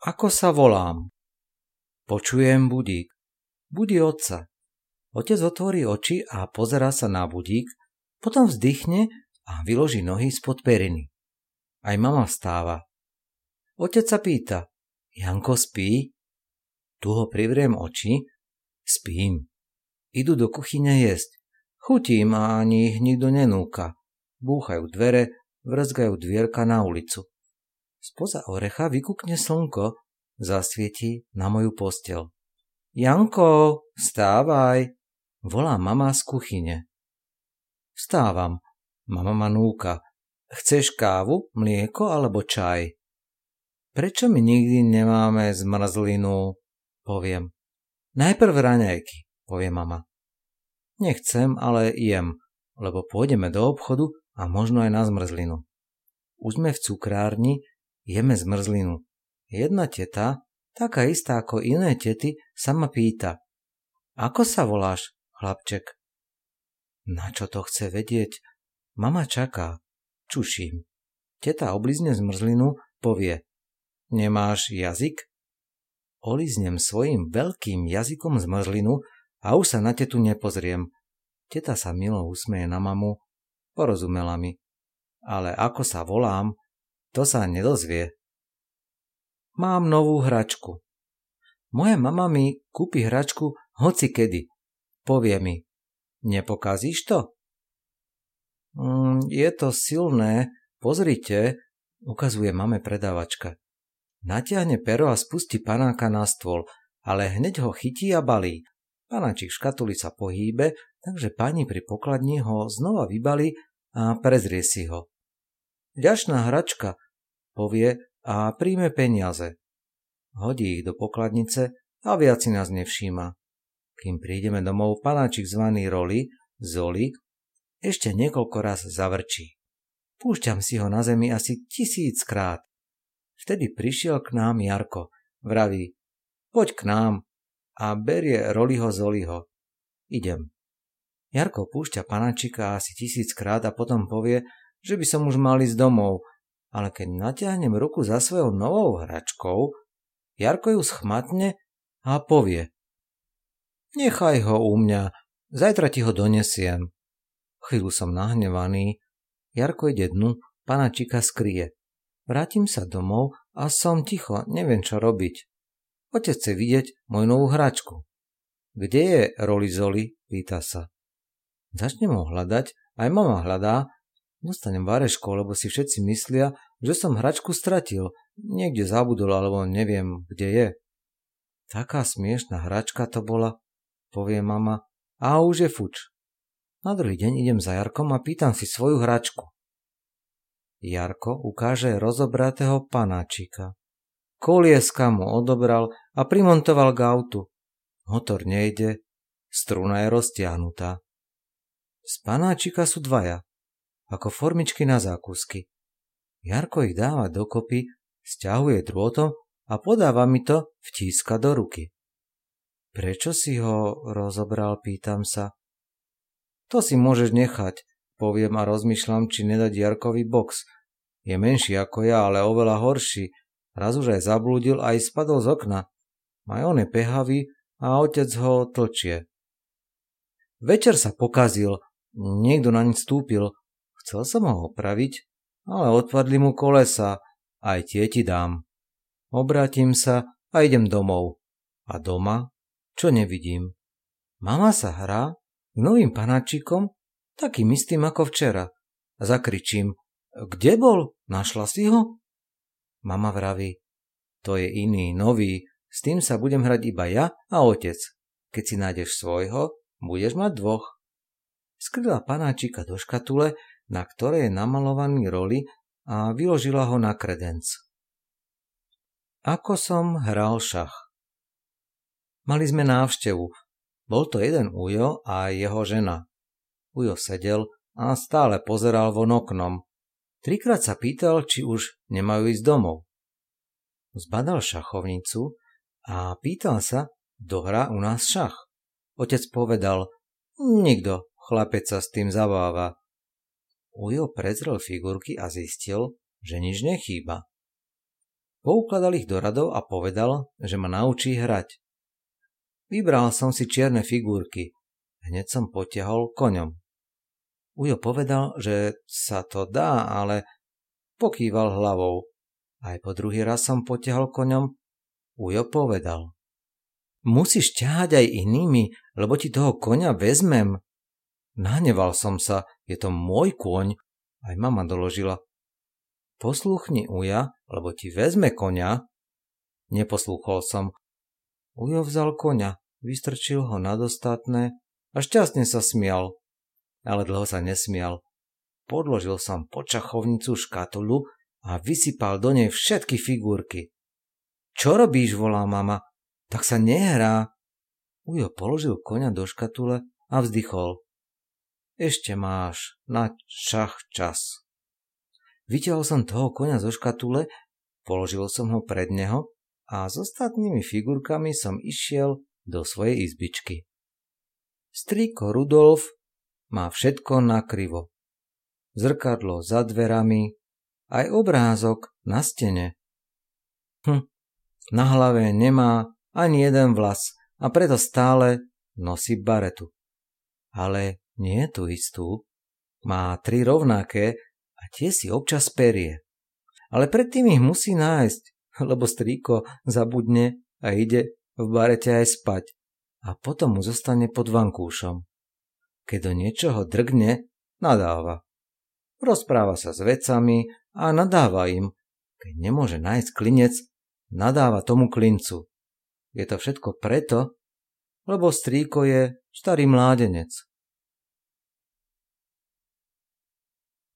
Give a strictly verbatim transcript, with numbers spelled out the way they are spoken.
Ako sa volám? Počujem budík. Budí otca. Otec otvorí oči a pozerá sa na budík, potom vzdychne a vyloží nohy spod periny. Aj mama vstáva. Otec sa pýta, Janko spí? Tu ho privriem oči, spím. Idú do kuchyne jesť. Chutím a ani ich nikto nenúka. Búchajú dvere, vrzgajú dvierka na ulicu. Spoza orecha vykukne slnko, zasvietí na moju posteľ. Janko, vstávaj, volá mama z kuchyne. Vstávam, mama ma núka. Chceš kávu, mlieko alebo čaj? Prečo my nikdy nemáme zmrzlinu? Poviem. Najprv raňajky, povie mama. Nechcem, ale jem, lebo pôjdeme do obchodu a možno aj na zmrzlinu. Už sme v cukrárni, jeme zmrzlinu. Jedna teta, taká istá ako iné tety, sa ma pýta. Ako sa voláš, chlapček? Na čo to chce vedieť? Mama čaká. Čuším. Teta oblizne zmrzlinu, povie. Nemáš jazyk? Oliznem svojim veľkým jazykom zmrzlinu a už sa na tetu nepozriem. Teta sa milo usmeje na mamu, porozumela mi. Ale ako sa volám, to sa nedozvie. Mám novú hračku. Moja mama mi kúpi hračku hoci kedy. Povie mi, nepokazíš to? Mm, je to silné, pozrite, ukazuje mame predávačka. Natiahne pero a spustí panáka na stôl, ale hneď ho chytí a balí. Panáčik v škatuli sa pohýbe, takže pani pri pokladni ho znova vybalí a prezrie si ho. Vďačná hračka, povie a príjme peniaze. Hodí ich do pokladnice a viac si nás nevšíma. Kým prídeme domov, panáčik zvaný Roli, Zoli, ešte niekoľko raz zavrčí. Púšťam si ho na zemi asi tisíckrát. Vtedy prišiel k nám Jarko. Vraví, poď k nám a berie Roliho Zoliho. Idem. Jarko púšťa panáčika asi tisíckrát a potom povie, že by som už mal ísť domov, ale keď natiahnem ruku za svojou novou hračkou, Jarko ju schmatne a povie, nechaj ho u mňa, zajtra ti ho donesiem. Chvíľu som nahnevaný, Jarko ide dnu, panáčika skrie. Vrátim sa domov a som ticho, neviem čo robiť. Otec chce vidieť moju novú hračku. Kde je Roli Zoli? Pýta sa. Začnem ho hľadať, aj mama hľadá. Dostanem vareškou, lebo si všetci myslia, že som hračku stratil. Niekde zabudol, alebo neviem, kde je. Taká smiešná hračka to bola, povie mama, a už je fuč. Na druhý deň idem za Jarkom a pýtam si svoju hračku. Jarko ukáže rozobratého panáčika. Kolieska mu odobral a primontoval k autu. Motor nejde, struna je roztiahnutá. Z panáčika sú dvaja, ako formičky na zákusky. Jarko ich dáva dokopy, sťahuje drôtom a podáva mi to, vtíska do ruky. Prečo si ho rozobral, pýtam sa. To si môžeš nechať, poviem a rozmýšľam, či nedať Jarkovi box. Je menší ako ja, ale oveľa horší. Raz už aj zablúdil a aj spadol z okna. Aj on je pehavý a otec ho tlčie. Večer sa pokazil, niekto naň vstúpil. Chcel som ho opraviť, ale odpadli mu kolesa. Aj tie ti dám. Obrátim sa a idem domov. A doma? Čo nevidím? Mama sa hrá k novým panáčikom, takým istým ako včera. Zakričím, kde bol? Našla si ho? Mama vraví, to je iný, nový, s tým sa budem hrať iba ja a otec. Keď si nájdeš svojho, budeš mať dvoch. Skryla panáčika do škatule, na ktorej je namalovaný Roli a vyložila ho na kredenc. Ako som hral šach. Mali sme návštevu. Bol to jeden ujo a jeho žena. Ujo sedel a stále pozeral von oknom. Trikrát sa pýtal, či už nemajú ísť domov. Zbadal šachovnicu a pýtal sa, kto hrá u nás šach. Otec povedal, nikto, chlapec sa s tým zabáva. Ujo prezrel figurky a zistil, že nič nechýba. Poukladal ich do radov a povedal, že ma naučí hrať. Vybral som si čierne figurky. Hneď som potiahol koňom. Ujo povedal, že sa to dá, ale pokýval hlavou. Aj po druhý raz som potiahol koňom. Ujo povedal: musíš ťahať aj inými, lebo ti toho koňa vezmem. Nahneval som sa, je to môj kôň, aj mama doložila. Poslúchni Uja, lebo ti vezme koňa. Neposlúchol som. Ujo vzal koňa, vystrčil ho nad ostatné a šťastne sa smial. Ale dlho sa nesmial. Podložil som pod šachovnicu škatulu a vysypal do nej všetky figurky. Čo robíš, volá mama, tak sa nehrá. Ujo položil koňa do škatule a vzdychol. Ešte máš na šach čas. Vytiahol som toho koňa zo škatule, položil som ho pred neho a s ostatnými figurkami som išiel do svojej izbičky. Strýko Rudolf má všetko nakrivo. Zrkadlo za dverami, aj obrázok na stene. Hm, na hlave nemá ani jeden vlas a preto stále nosí baretu. Ale nie je tu istú. Má tri rovnaké a tie si občas perie. Ale predtým ich musí nájsť, lebo strýko zabudne a ide v barete aj spať a potom mu zostane pod vankúšom. Keď do niečoho drgne, nadáva. Rozpráva sa s vecami a nadáva im. Keď nemôže nájsť klinec, nadáva tomu klincu. Je to všetko preto, lebo strýko je starý mládenec.